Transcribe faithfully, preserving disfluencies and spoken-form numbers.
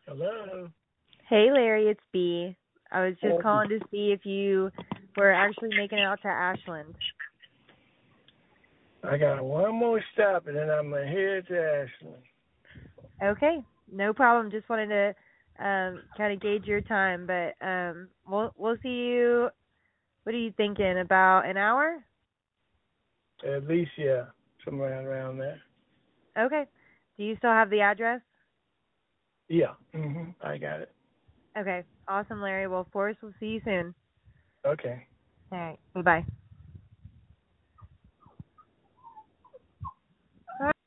Hello. Hey Larry, it's B. I was just Oh, calling to see if you were actually making it out to Ashland. I got one more stop and then I'm head to Ashland. Okay, no problem. Just wanted to um kind of gauge your time, but um we'll we'll see you. What are you thinking? About an hour? At least, yeah, somewhere around there. Okay. Do you still have the address? Yeah. Mhm. I got it. Okay. Awesome, Larry. Well, Forrest, we'll see you soon. Okay. All right. Bye bye.